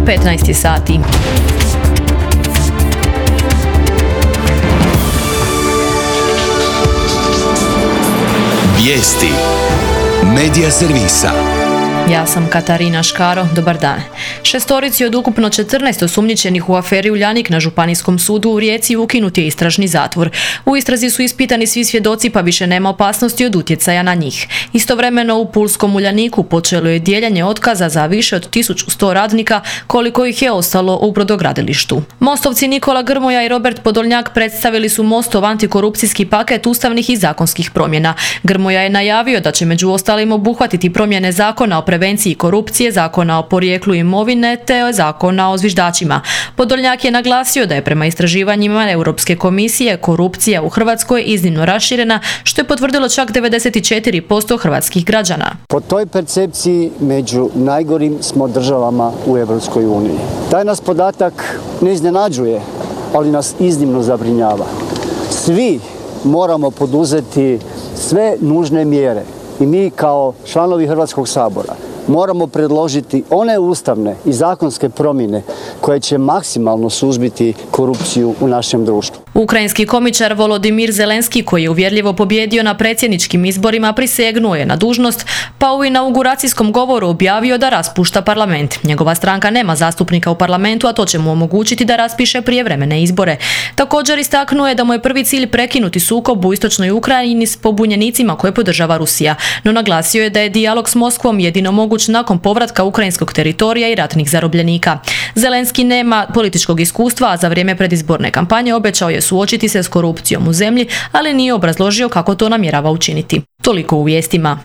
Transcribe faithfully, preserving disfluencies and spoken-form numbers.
petnaest sati. Vijesti Medija servisa. Ja sam Katarina Škaro, dobar dan. Šestorici od ukupno četrnaest osumnjičenih u aferi Uljanik na Županijskom sudu u Rijeci ukinut je istražni zatvor. U istrazi su ispitani svi svjedoci pa više nema opasnosti od utjecaja na njih. Istovremeno u pulskom Uljaniku počelo je dijeljenje otkaza za više od tisuću sto radnika koliko ih je ostalo u brodogradilištu. Mostovci Nikola Grmoja i Robert Podolnjak predstavili su Mostov antikorupcijski paket ustavnih i zakonskih promjena. Grmoja je najavio da će među ostalim obuhvatiti promjene zakona o prevenciji korupcije, zakona o porijeklu imovine te zakona o zviždačima. Podolnjak je naglasio da je prema istraživanjima Europske komisije korupcija u Hrvatskoj iznimno raširena, što je potvrdilo čak devedeset četiri posto hrvatskih građana. Po toj percepciji među najgorim smo državama u Europskoj uniji. Taj nas podatak ne iznenađuje, ali nas iznimno zabrinjava. Svi moramo poduzeti sve nužne mjere i mi kao članovi Hrvatskog sabora moramo predložiti one ustavne i zakonske promjene koje će maksimalno suzbiti korupciju u našem društvu. Ukrajinski komičar Volodimir Zelenski, koji je uvjerljivo pobjedio na predsjedničkim izborima, prisegnuo je na dužnost, pa u inauguracijskom govoru objavio da raspušta parlament. Njegova stranka nema zastupnika u parlamentu, a to će mu omogućiti da raspiše prijevremene izbore. Također istaknuo je da mu je prvi cilj prekinuti sukob u istočnoj Ukrajini s pobunjenicima koje podržava Rusija, no naglasio je da je dijalog s Moskvom jedino moguć nakon povratka ukrajinskog teritorija i ratnih zarobljenika. Zelenski nema političkog iskustva, a za vrijeme predizborne kampanje obećao je suočiti se s korupcijom u zemlji, ali nije obrazložio kako to namjerava učiniti. Toliko u vijestima.